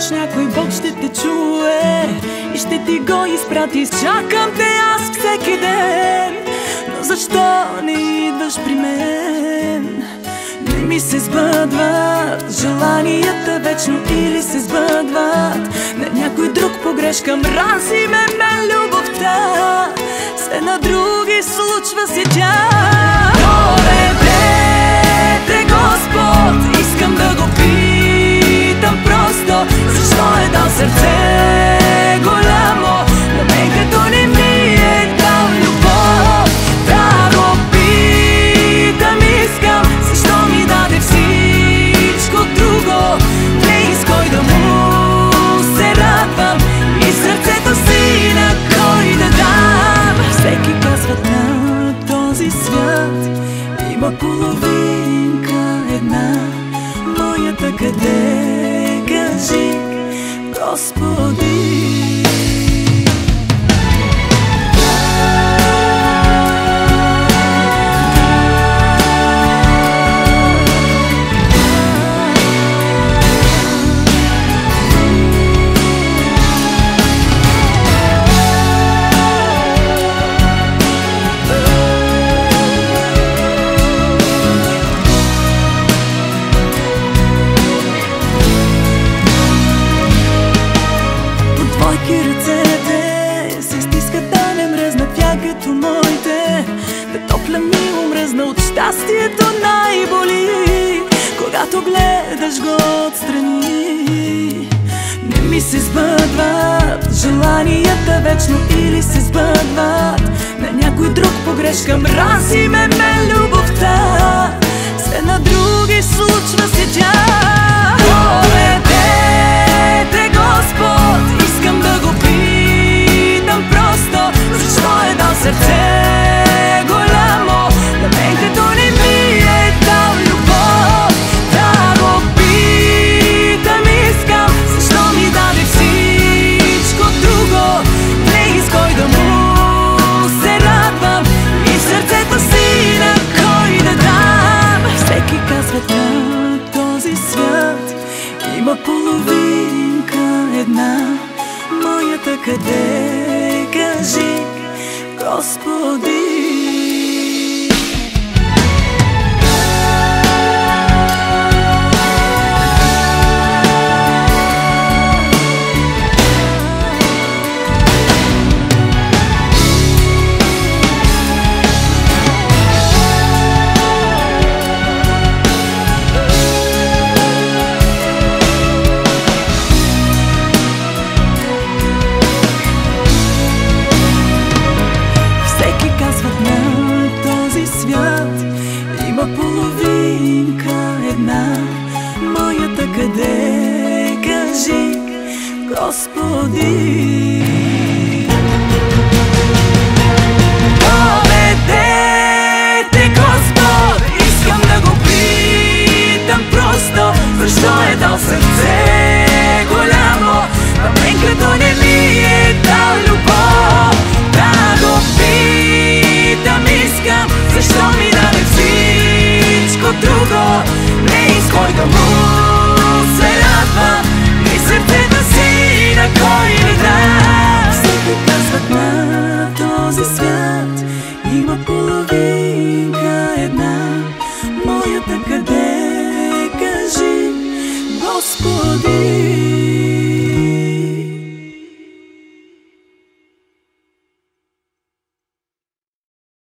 искаш някой, Бог ще те чуе и ще ти го изпрати. Чакам те аз всеки ден, но защо не идваш при мен? Не ми се сбъдват желанията вечно, или се сбъдват на някой друг погрешка. Мрази ме любовта, все на други случва си тя. Доведете Господ, искам да го питам просто, защо е дал сърце голямо на мен, като не ми е дал любов. Да го питам, искам, защо ми даде всичко друго, не с кой да му се радвам и сърцето си на кой да дам. Всеки казват на този свят има половинка една, моята къде, кажи, Господи? Като моите, да топля ми омръзна от щастието най-боли, когато гледаш го отстрани. Не ми се сбъдват желанията вечно, или се сбъдват на някой друг погрешка. Мрази ме любовта, все на други случва си тя. Доведете Господ, искам да го питам просто, защо е дал сърце голямо на мен, като не ми е дал любов. Да го питам, искам, защо ми даде всичко друго, не с кой да му се радвам и сърцето си на кой да дам. Всеки казват на този свят има половинка една, моята къде, кажи, Господи? Има половинка една, моята къде, кажи, Господи? Доведете Господ, искам да го питам просто, защо е дал сърце голямо на мен, като не ми е дал любов. Да го питам, искам, защо ми даде всичко друго, не с кой да му се радвам и сърцето си на кой да дам. Всеки казват на този свят има половина